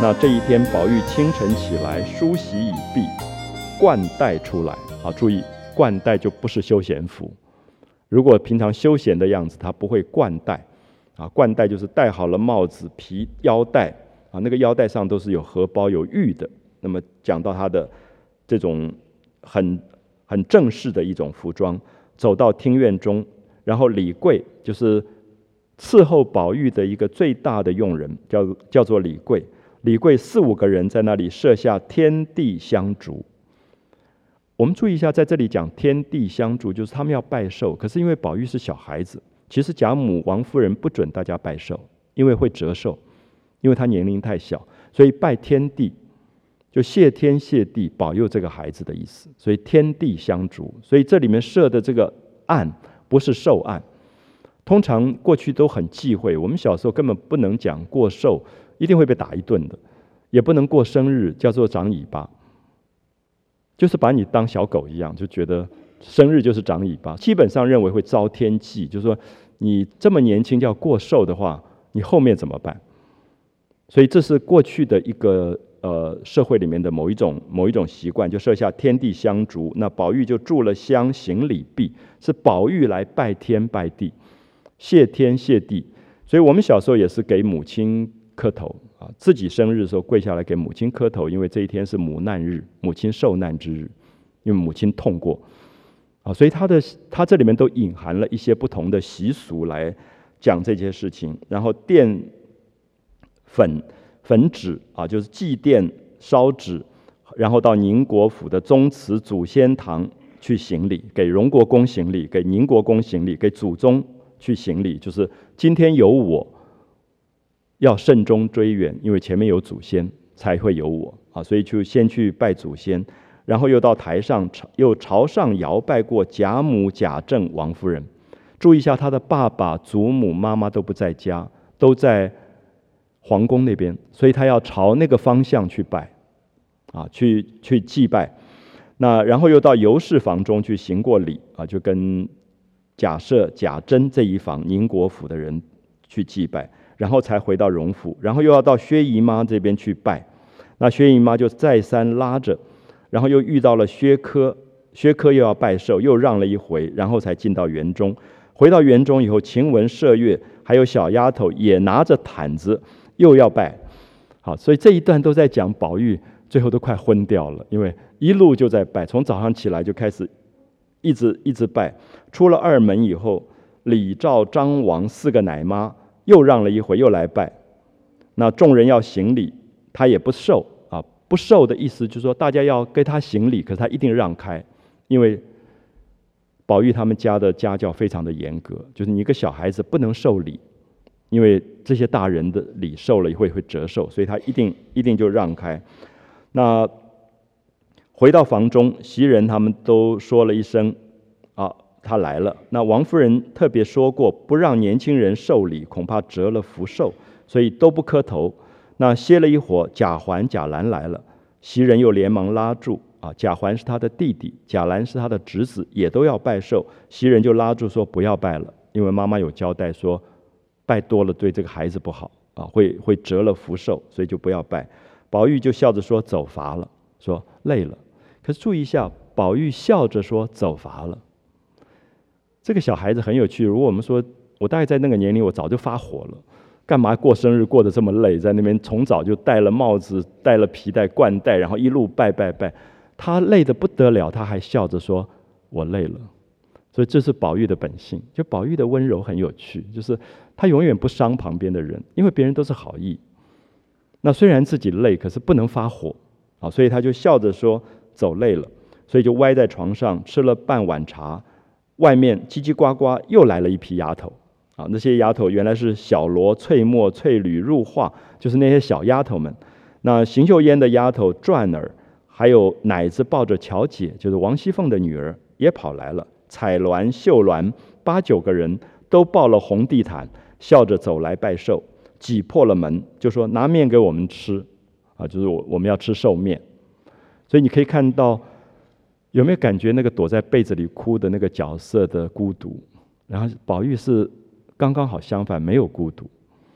那这一天，宝玉清晨起来，梳洗已毕，冠带出来。注意，冠带就不是休闲服。如果平常休闲的样子，他不会冠带。冠带就是戴好了帽子、皮腰带那个腰带上都是有荷包、有玉的。那么讲到他的这种很正式的一种服装，走到厅院中，然后李贵就是伺候宝玉的一个最大的用人，叫做李贵。李贵4、5个人在那里设下天地香烛。我们注意一下，在这里讲天地香烛，就是他们要拜寿。可是因为宝玉是小孩子，其实贾母王夫人不准大家拜寿，因为会折寿，因为他年龄太小，所以拜天地就谢天谢地保佑这个孩子的意思。所以天地香烛，所以这里面设的这个案不是寿案。通常过去都很忌讳，我们小时候根本不能讲过寿，一定会被打一顿的，也不能过生日，叫做长尾巴，就是把你当小狗一样，就觉得生日就是长尾巴，基本上认为会遭天忌，就是说你这么年轻就要过寿的话，你后面怎么办？所以这是过去的一个社会里面的某一种习惯，就设下天地香烛。那宝玉就炷了香，行礼毕，是宝玉来拜天拜地，谢天谢地。所以我们小时候也是给母亲磕头自己生日的时候跪下来给母亲磕头，因为这一天是母难日，母亲受难之日，因为母亲痛过所以他这里面都隐含了一些不同的习俗来讲这些事情。然后奠粉纸就是祭奠烧纸，然后到宁国府的宗祠祖先堂去行礼，给荣国公行礼，给宁国公行礼，给祖宗去行礼，就是今天有我，要慎终追远，因为前面有祖先才会有我所以就先去拜祖先，然后又到台上又朝上摇拜过贾母、贾政、王夫人。注意一下，他的爸爸、祖母、妈妈都不在家，都在皇宫那边，所以他要朝那个方向去拜去祭拜。那然后又到尤氏房中去行过礼就跟贾赦、贾珍这一房宁国府的人去祭拜，然后才回到荣府，然后又要到薛姨妈这边去拜。那薛姨妈就再三拉着，然后又遇到了薛科，薛科又要拜寿，又让了一回，然后才进到园中。回到园中以后，晴雯、麝月还有小丫头也拿着毯子又要拜。好，所以这一段都在讲宝玉最后都快昏掉了，因为一路就在拜，从早上起来就开始一直拜。出了二门以后，李赵张王4个奶妈又让了一回，又来拜。那众人要行礼，他也不受不受的意思就是说大家要跟他行礼，可是他一定让开，因为宝玉他们家的家教非常的严格，就是你一个小孩子不能受礼，因为这些大人的礼受了会折寿，所以他一定就让开。那回到房中，袭人他们都说了一声他来了。那王夫人特别说过，不让年轻人受礼，恐怕折了福寿，所以都不磕头。那歇了一会儿，贾环、贾兰来了，袭人又连忙拉住贾环是他的弟弟，贾兰是他的侄子，也都要拜寿。袭人就拉住说不要拜了，因为妈妈有交代说拜多了对这个孩子不好会折了福寿，所以就不要拜。宝玉就笑着说走乏了，说累了。可是注意一下，宝玉笑着说走乏了。这个小孩子很有趣，如果我们说我大概在那个年龄，我早就发火了，干嘛过生日过得这么累，在那边从早就戴了帽子、戴了皮带、冠带，然后一路拜。他累得不得了，他还笑着说我累了。所以这是宝玉的本性，就宝玉的温柔很有趣，就是他永远不伤旁边的人，因为别人都是好意。那虽然自己累，可是不能发火所以他就笑着说走累了，所以就歪在床上吃了半碗茶。外面叽叽呱呱又来了一批丫头那些丫头原来是小罗、翠墨、翠缕、入画，就是那些小丫头们。那邢岫烟的丫头转儿，还有奶子抱着巧姐，就是王熙凤的女儿也跑来了。彩鸾、绣鸾8、9个人都抱了红地毯，笑着走来拜寿，挤破了门，就说拿面给我们吃就是我们要吃寿面。所以你可以看到，有没有感觉那个躲在被子里哭的那个角色的孤独？然后宝玉是刚刚好相反，没有孤独，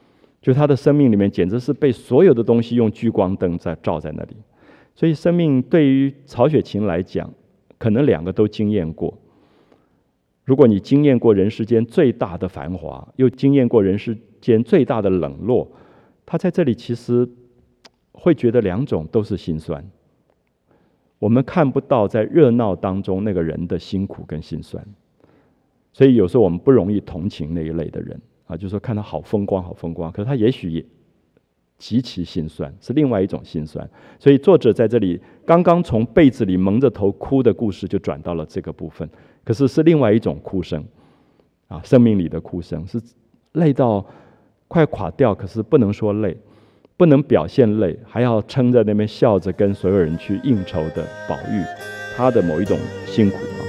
就他的生命里面简直是被所有的东西用聚光灯在照在那里。所以生命对于曹雪芹来讲，可能两个都经验过。如果你经验过人世间最大的繁华，又经验过人世间最大的冷落，他在这里其实会觉得两种都是心酸。我们看不到在热闹当中那个人的辛苦跟心酸，所以有时候我们不容易同情那一类的人啊，就是说看他好风光好风光，可是他也许也极其心酸，是另外一种心酸。所以作者在这里刚刚从被子里蒙着头哭的故事就转到了这个部分，可是是另外一种哭声啊，生命里的哭声，是累到快垮掉，可是不能说累，不能表现累，还要撑在那边笑着跟所有人去应酬的宝玉，他的某一种辛苦啊。